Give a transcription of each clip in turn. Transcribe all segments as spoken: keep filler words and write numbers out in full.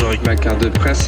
Bonjour avec ma carte de presse.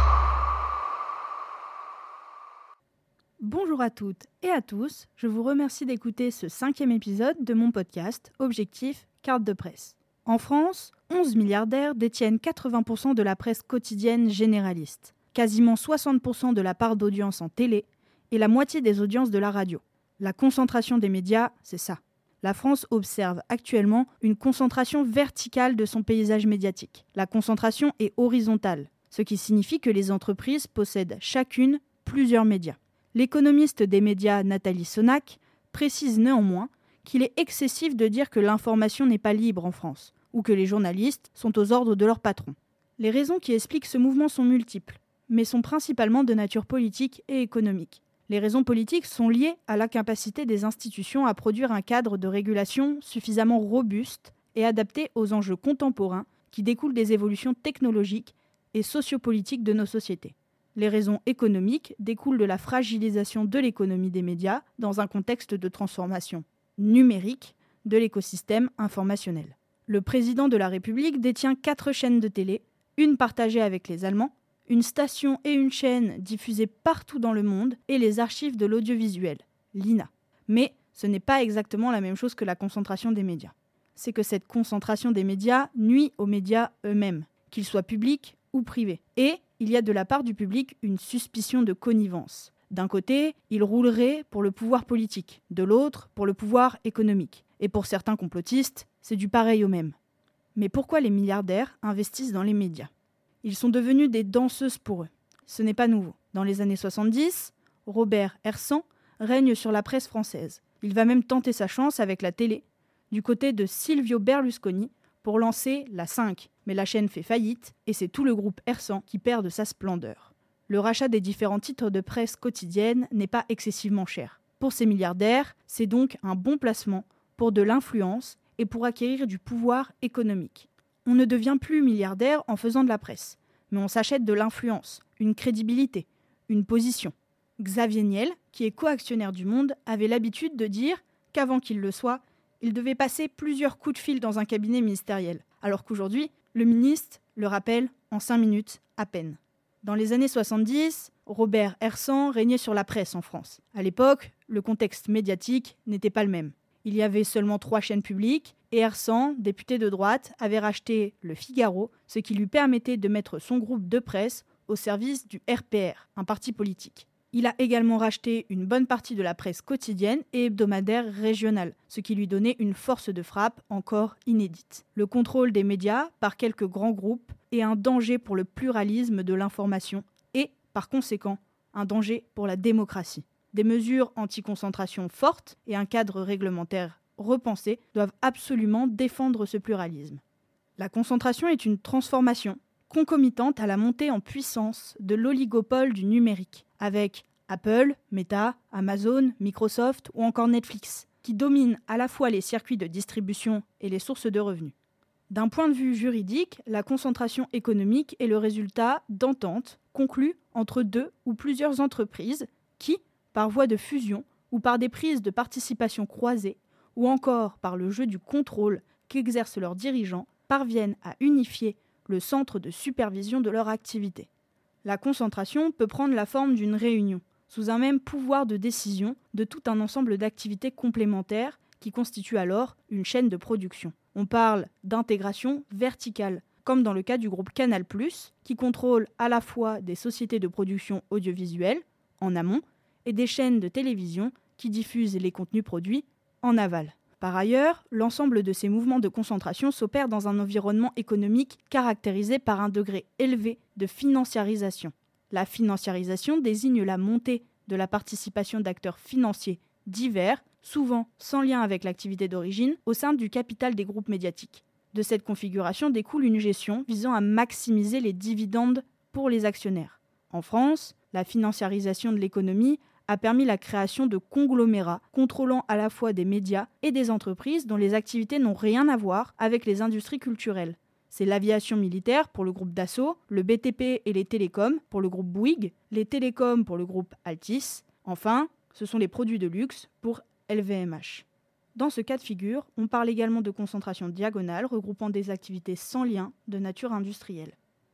Bonjour à toutes et à tous, je vous remercie d'écouter ce cinquième épisode de mon podcast Objectif Carte de presse. En France, onze milliardaires détiennent quatre-vingts pour cent de la presse quotidienne généraliste, quasiment soixante pour cent de la part d'audience en télé et la moitié des audiences de la radio. La concentration des médias, c'est ça. La France observe actuellement une concentration verticale de son paysage médiatique. La concentration est horizontale, ce qui signifie que les entreprises possèdent chacune plusieurs médias. L'économiste des médias Nathalie Sonac précise néanmoins qu'il est excessif de dire que l'information n'est pas libre en France, ou que les journalistes sont aux ordres de leur patron. Les raisons qui expliquent ce mouvement sont multiples, mais sont principalement de nature politique et économique. Les raisons politiques sont liées à l'incapacité des institutions à produire un cadre de régulation suffisamment robuste et adapté aux enjeux contemporains qui découlent des évolutions technologiques et sociopolitiques de nos sociétés. Les raisons économiques découlent de la fragilisation de l'économie des médias dans un contexte de transformation numérique de l'écosystème informationnel. Le président de la République détient quatre chaînes de télé, une partagée avec les Allemands, une station et une chaîne diffusées partout dans le monde et les archives de l'audiovisuel, l'I N A. Mais ce n'est pas exactement la même chose que la concentration des médias. C'est que cette concentration des médias nuit aux médias eux-mêmes, qu'ils soient publics ou privés. Et il y a de la part du public une suspicion de connivence. D'un côté, ils rouleraient pour le pouvoir politique, de l'autre, pour le pouvoir économique. Et pour certains complotistes, c'est du pareil au même. Mais pourquoi les milliardaires investissent dans les médias ? Ils sont devenus des danseuses pour eux. Ce n'est pas nouveau. Dans les années soixante-dix, Robert Hersant règne sur la presse française. Il va même tenter sa chance avec la télé, du côté de Silvio Berlusconi, pour lancer la cinq. Mais la chaîne fait faillite et c'est tout le groupe Hersant qui perd de sa splendeur. Le rachat des différents titres de presse quotidienne n'est pas excessivement cher. Pour ces milliardaires, c'est donc un bon placement pour de l'influence et pour acquérir du pouvoir économique. On ne devient plus milliardaire en faisant de la presse, mais on s'achète de l'influence, une crédibilité, une position. Xavier Niel, qui est coactionnaire du Monde, avait l'habitude de dire qu'avant qu'il le soit, il devait passer plusieurs coups de fil dans un cabinet ministériel, alors qu'aujourd'hui, le ministre le rappelle en cinq minutes à peine. Dans les années soixante-dix, Robert Hersant régnait sur la presse en France. À l'époque, le contexte médiatique n'était pas le même. Il y avait seulement trois chaînes publiques et Hersant, député de droite, avait racheté Le Figaro, ce qui lui permettait de mettre son groupe de presse au service du R P R, un parti politique. Il a également racheté une bonne partie de la presse quotidienne et hebdomadaire régionale, ce qui lui donnait une force de frappe encore inédite. Le contrôle des médias par quelques grands groupes est un danger pour le pluralisme de l'information et, par conséquent, un danger pour la démocratie. Des mesures anti-concentration fortes et un cadre réglementaire repensé doivent absolument défendre ce pluralisme. La concentration est une transformation concomitante à la montée en puissance de l'oligopole du numérique, avec Apple, Meta, Amazon, Microsoft ou encore Netflix, qui dominent à la fois les circuits de distribution et les sources de revenus. D'un point de vue juridique, la concentration économique est le résultat d'ententes conclues entre deux ou plusieurs entreprises qui, par voie de fusion ou par des prises de participation croisées, ou encore par le jeu du contrôle qu'exercent leurs dirigeants, parviennent à unifier le centre de supervision de leur activité. La concentration peut prendre la forme d'une réunion, sous un même pouvoir de décision, de tout un ensemble d'activités complémentaires qui constituent alors une chaîne de production. On parle d'intégration verticale, comme dans le cas du groupe Canal plus, qui contrôle à la fois des sociétés de production audiovisuelle, en amont, et des chaînes de télévision qui diffusent les contenus produits en aval. Par ailleurs, l'ensemble de ces mouvements de concentration s'opèrent dans un environnement économique caractérisé par un degré élevé de financiarisation. La financiarisation désigne la montée de la participation d'acteurs financiers divers, souvent sans lien avec l'activité d'origine, au sein du capital des groupes médiatiques. De cette configuration découle une gestion visant à maximiser les dividendes pour les actionnaires. En France, la financiarisation de l'économie a permis la création de conglomérats contrôlant à la fois des médias et des entreprises dont les activités n'ont rien à voir avec les industries culturelles. C'est l'aviation militaire pour le groupe Dassault, le B T P et les télécoms pour le groupe Bouygues, les télécoms pour le groupe Altis. Enfin, ce sont les produits de luxe pour L V M H. Dans ce cas de figure, on parle également de concentration diagonale regroupant des activités sans lien de nature industrielle.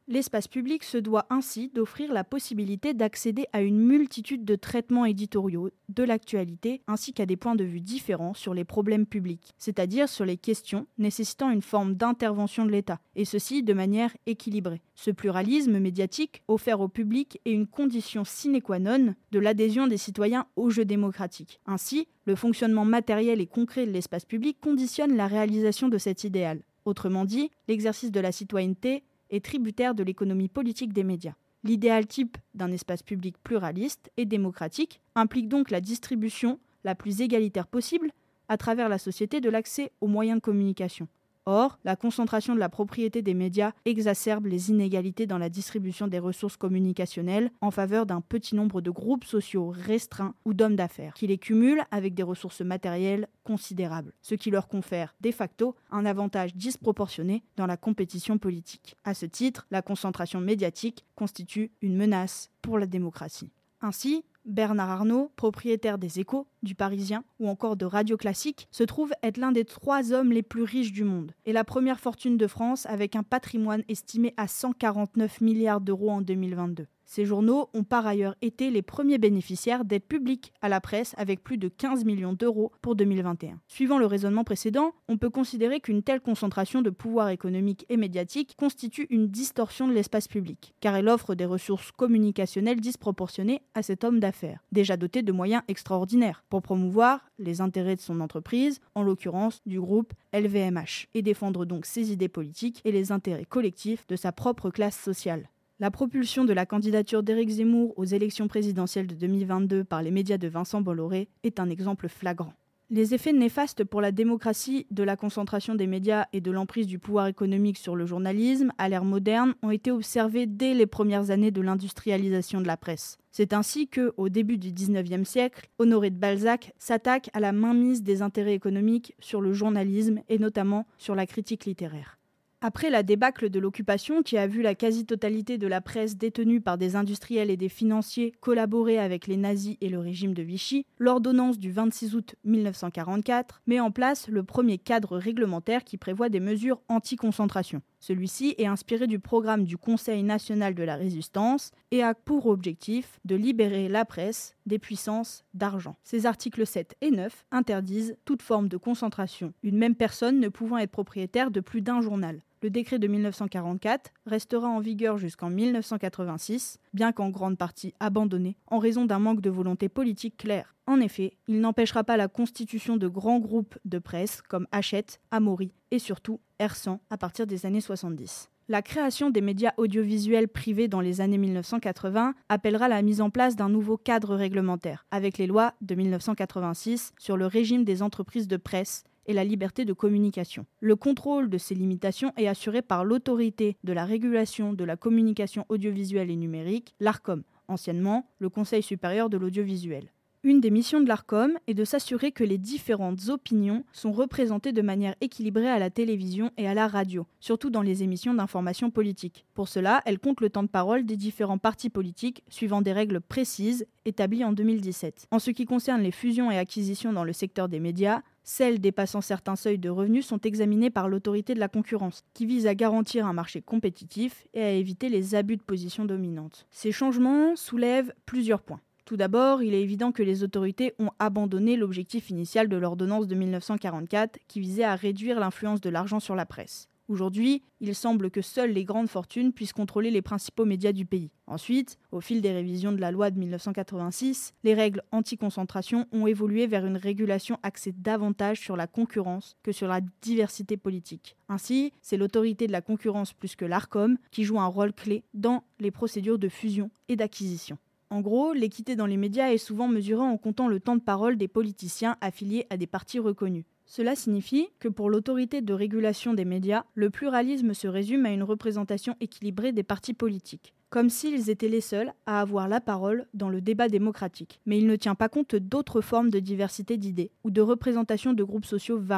L'espace public se doit ainsi d'offrir la possibilité d'accéder à une multitude de traitements éditoriaux de l'actualité ainsi qu'à des points de vue différents sur les problèmes publics, c'est-à-dire sur les questions nécessitant une forme d'intervention de l'État, et ceci de manière équilibrée. Ce pluralisme médiatique offert au public est une condition sine qua non de l'adhésion des citoyens au jeu démocratique. Ainsi, le fonctionnement matériel et concret de l'espace public conditionne la réalisation de cet idéal. Autrement dit, l'exercice de la citoyenneté est tributaire de l'économie politique des médias. L'idéal type d'un espace public pluraliste et démocratique implique donc la distribution la plus égalitaire possible à travers la société de l'accès aux moyens de communication. Or, la concentration de la propriété des médias exacerbe les inégalités dans la distribution des ressources communicationnelles en faveur d'un petit nombre de groupes sociaux restreints ou d'hommes d'affaires, qui les cumulent avec des ressources matérielles considérables, ce qui leur confère de facto un avantage disproportionné dans la compétition politique. À ce titre, la concentration médiatique constitue une menace pour la démocratie. Ainsi, Bernard Arnault, propriétaire des Échos, du Parisien ou encore de Radio Classique, se trouve être l'un des trois hommes les plus riches du monde et la première fortune de France avec un patrimoine estimé à cent quarante-neuf milliards d'euros en deux mille vingt-deux. Ces journaux ont par ailleurs été les premiers bénéficiaires d'aides publiques à la presse avec plus de quinze millions d'euros pour deux mille vingt et un. Suivant le raisonnement précédent, on peut considérer qu'une telle concentration de pouvoir économique et médiatique constitue une distorsion de l'espace public, car elle offre des ressources communicationnelles disproportionnées à cet homme d'affaires, déjà doté de moyens extraordinaires, pour promouvoir les intérêts de son entreprise, en l'occurrence du groupe L V M H, et défendre donc ses idées politiques et les intérêts collectifs de sa propre classe sociale. La propulsion de la candidature d'Éric Zemmour aux élections présidentielles de deux mille vingt-deux par les médias de Vincent Bolloré est un exemple flagrant. Les effets néfastes pour la démocratie de la concentration des médias et de l'emprise du pouvoir économique sur le journalisme à l'ère moderne ont été observés dès les premières années de l'industrialisation de la presse. C'est ainsi que, au début du dix-neuvième siècle, Honoré de Balzac s'attaque à la mainmise des intérêts économiques sur le journalisme et notamment sur la critique littéraire. Après la débâcle de l'occupation qui a vu la quasi-totalité de la presse détenue par des industriels et des financiers collaborer avec les nazis et le régime de Vichy, l'ordonnance du vingt-six août mille neuf cent quarante-quatre met en place le premier cadre réglementaire qui prévoit des mesures anti-concentration. Celui-ci est inspiré du programme du Conseil national de la résistance et a pour objectif de libérer la presse des puissances d'argent. Ces articles sept et neuf interdisent toute forme de concentration, une même personne ne pouvant être propriétaire de plus d'un journal. Le décret de mille neuf cent quarante-quatre restera en vigueur jusqu'en mille neuf cent quatre-vingt-six, bien qu'en grande partie abandonné, en raison d'un manque de volonté politique claire. En effet, il n'empêchera pas la constitution de grands groupes de presse comme Hachette, Amaury et surtout R cent à partir des années soixante-dix. La création des médias audiovisuels privés dans les années mille neuf cent quatre-vingts appellera la mise en place d'un nouveau cadre réglementaire, avec les lois de mille neuf cent quatre-vingt-six sur le régime des entreprises de presse et la liberté de communication. Le contrôle de ces limitations est assuré par l'autorité de la régulation de la communication audiovisuelle et numérique, l'ARCOM, anciennement le Conseil supérieur de l'audiovisuel. Une des missions de l'ARCOM est de s'assurer que les différentes opinions sont représentées de manière équilibrée à la télévision et à la radio, surtout dans les émissions d'information politique. Pour cela, elle compte le temps de parole des différents partis politiques suivant des règles précises établies en deux mille dix-sept. En ce qui concerne les fusions et acquisitions dans le secteur des médias, celles dépassant certains seuils de revenus sont examinées par l'autorité de la concurrence, qui vise à garantir un marché compétitif et à éviter les abus de position dominante. Ces changements soulèvent plusieurs points. Tout d'abord, il est évident que les autorités ont abandonné l'objectif initial de l'ordonnance de mille neuf cent quarante-quatre qui visait à réduire l'influence de l'argent sur la presse. Aujourd'hui, il semble que seules les grandes fortunes puissent contrôler les principaux médias du pays. Ensuite, au fil des révisions de la loi de mille neuf cent quatre-vingt-six, les règles anti-concentration ont évolué vers une régulation axée davantage sur la concurrence que sur la diversité politique. Ainsi, c'est l'autorité de la concurrence plus que l'ARCOM qui joue un rôle clé dans les procédures de fusion et d'acquisition. En gros, l'équité dans les médias est souvent mesurée en comptant le temps de parole des politiciens affiliés à des partis reconnus. Cela signifie que pour l'autorité de régulation des médias, le pluralisme se résume à une représentation équilibrée des partis politiques, comme s'ils étaient les seuls à avoir la parole dans le débat démocratique. Mais il ne tient pas compte d'autres formes de diversité d'idées ou de représentation de groupes sociaux variés.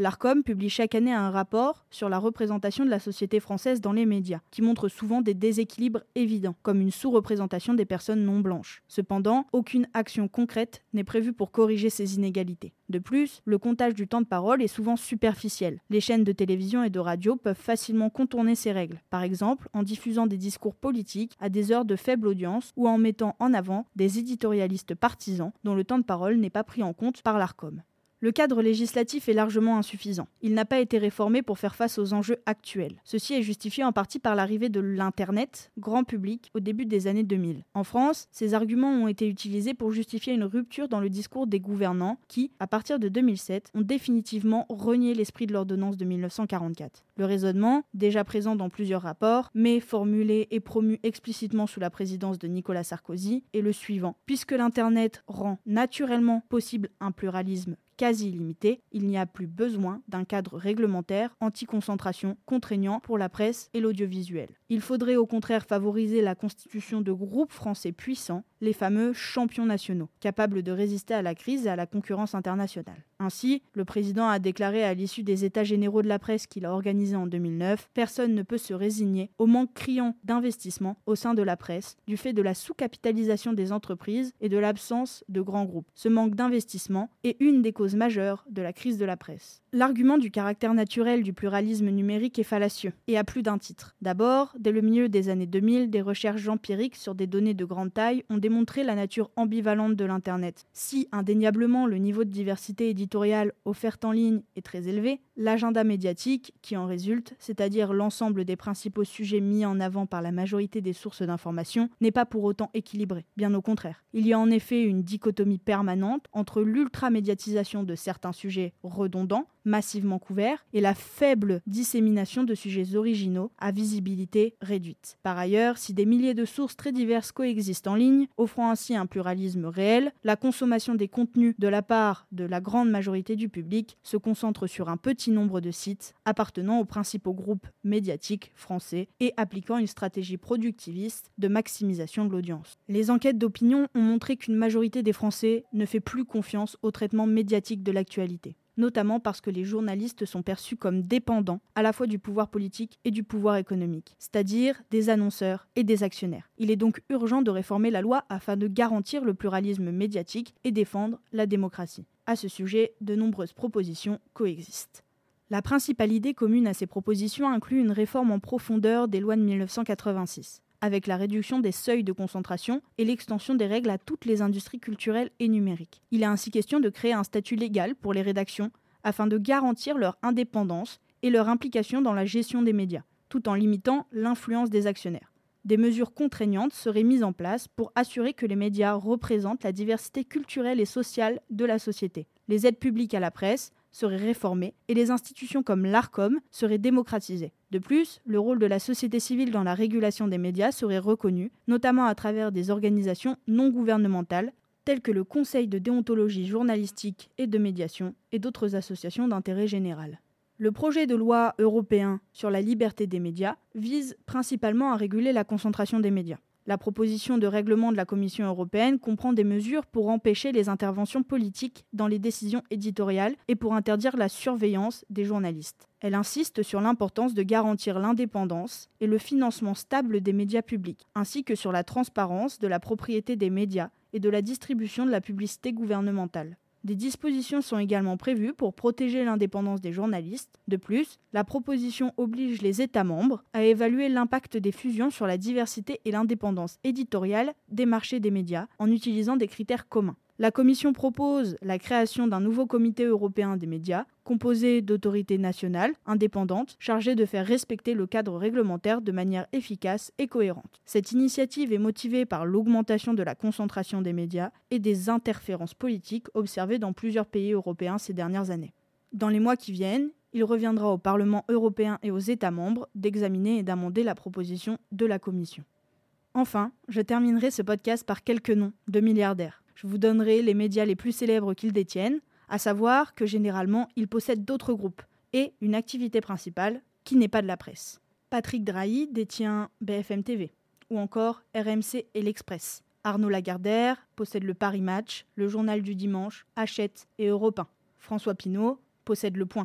L'Arcom publie chaque année un rapport sur la représentation de la société française dans les médias, qui montre souvent des déséquilibres évidents, comme une sous-représentation des personnes non blanches. Cependant, aucune action concrète n'est prévue pour corriger ces inégalités. De plus, le comptage du temps de parole est souvent superficiel. Les chaînes de télévision et de radio peuvent facilement contourner ces règles, par exemple en diffusant des discours politiques à des heures de faible audience ou en mettant en avant des éditorialistes partisans dont le temps de parole n'est pas pris en compte par l'Arcom. Le cadre législatif est largement insuffisant. Il n'a pas été réformé pour faire face aux enjeux actuels. Ceci est justifié en partie par l'arrivée de l'Internet, grand public, au début des années deux mille. En France, ces arguments ont été utilisés pour justifier une rupture dans le discours des gouvernants qui, à partir de deux mille sept, ont définitivement renié l'esprit de l'ordonnance de mille neuf cent quarante-quatre. Le raisonnement, déjà présent dans plusieurs rapports, mais formulé et promu explicitement sous la présidence de Nicolas Sarkozy, est le suivant. Puisque l'Internet rend naturellement possible un pluralisme quasi illimité, il n'y a plus besoin d'un cadre réglementaire anti-concentration contraignant pour la presse et l'audiovisuel. Il faudrait au contraire favoriser la constitution de groupes français puissants, les fameux champions nationaux, capables de résister à la crise et à la concurrence internationale. Ainsi, le président a déclaré à l'issue des États généraux de la presse qu'il a organisés en deux mille neuf, personne ne peut se résigner au manque criant d'investissement au sein de la presse, du fait de la sous-capitalisation des entreprises et de l'absence de grands groupes. Ce manque d'investissement est une des causes majeures de la crise de la presse. L'argument du caractère naturel du pluralisme numérique est fallacieux, et à plus d'un titre. D'abord, dès le milieu des années deux mille, des recherches empiriques sur des données de grande taille ont démontré la nature ambivalente de l'Internet. Si, indéniablement, le niveau de diversité éditoriale offerte en ligne est très élevé, l'agenda médiatique qui en résulte, c'est-à-dire l'ensemble des principaux sujets mis en avant par la majorité des sources d'information, n'est pas pour autant équilibré, bien au contraire. Il y a en effet une dichotomie permanente entre l'ultra-médiatisation de certains sujets redondants, massivement couverts, et la faible dissémination de sujets originaux à visibilité réduite. Par ailleurs, si des milliers de sources très diverses coexistent en ligne, offrant ainsi un pluralisme réel, la consommation des contenus de la part de la grande majorité du public se concentre sur un petit nombre de sites appartenant aux principaux groupes médiatiques français et appliquant une stratégie productiviste de maximisation de l'audience. Les enquêtes d'opinion ont montré qu'une majorité des Français ne fait plus confiance au traitement médiatique de l'actualité, notamment parce que les journalistes sont perçus comme dépendants à la fois du pouvoir politique et du pouvoir économique, c'est-à-dire des annonceurs et des actionnaires. Il est donc urgent de réformer la loi afin de garantir le pluralisme médiatique et défendre la démocratie. À ce sujet, de nombreuses propositions coexistent. La principale idée commune à ces propositions inclut une réforme en profondeur des lois de mille neuf cent quatre-vingt-six, avec la réduction des seuils de concentration et l'extension des règles à toutes les industries culturelles et numériques. Il est ainsi question de créer un statut légal pour les rédactions afin de garantir leur indépendance et leur implication dans la gestion des médias, tout en limitant l'influence des actionnaires. Des mesures contraignantes seraient mises en place pour assurer que les médias représentent la diversité culturelle et sociale de la société. Les aides publiques à la presse seraient réformées et les institutions comme l'Arcom seraient démocratisées. De plus, le rôle de la société civile dans la régulation des médias serait reconnu, notamment à travers des organisations non gouvernementales telles que le Conseil de déontologie journalistique et de médiation et d'autres associations d'intérêt général. Le projet de loi européen sur la liberté des médias vise principalement à réguler la concentration des médias. La proposition de règlement de la Commission européenne comprend des mesures pour empêcher les interventions politiques dans les décisions éditoriales et pour interdire la surveillance des journalistes. Elle insiste sur l'importance de garantir l'indépendance et le financement stable des médias publics, ainsi que sur la transparence de la propriété des médias et de la distribution de la publicité gouvernementale. Des dispositions sont également prévues pour protéger l'indépendance des journalistes. De plus, la proposition oblige les États membres à évaluer l'impact des fusions sur la diversité et l'indépendance éditoriale des marchés des médias en utilisant des critères communs. La Commission propose la création d'un nouveau comité européen des médias, composé d'autorités nationales indépendantes chargées de faire respecter le cadre réglementaire de manière efficace et cohérente. Cette initiative est motivée par l'augmentation de la concentration des médias et des interférences politiques observées dans plusieurs pays européens ces dernières années. Dans les mois qui viennent, il reviendra au Parlement européen et aux États membres d'examiner et d'amender la proposition de la Commission. Enfin, je terminerai ce podcast par quelques noms de milliardaires. Je vous donnerai les médias les plus célèbres qu'ils détiennent, à savoir que généralement, ils possèdent d'autres groupes et une activité principale qui n'est pas de la presse. Patrick Drahi détient B F M T V, ou encore R M C et l'Express. Arnaud Lagardère possède le Paris Match, le Journal du Dimanche, Hachette et Europe un. François Pinault possède Le Point.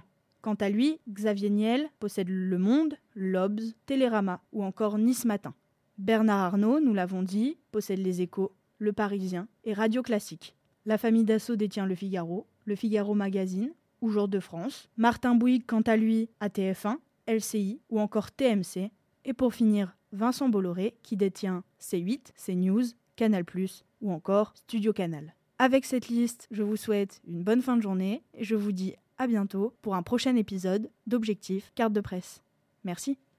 Quant à lui, Xavier Niel possède Le Monde, l'Obs, Télérama ou encore Nice Matin. Bernard Arnault, nous l'avons dit, possède Les Échos, Le Parisien et Radio Classique. La famille Dassault détient Le Figaro, Le Figaro Magazine ou Jour de France. Martin Bouygues, quant à lui, a T F un, L C I ou encore T M C. Et pour finir, Vincent Bolloré qui détient C huit, CNews, Canal plus, ou encore Studio Canal. Avec cette liste, je vous souhaite une bonne fin de journée et je vous dis à bientôt pour un prochain épisode d'Objectif Carte de Presse. Merci.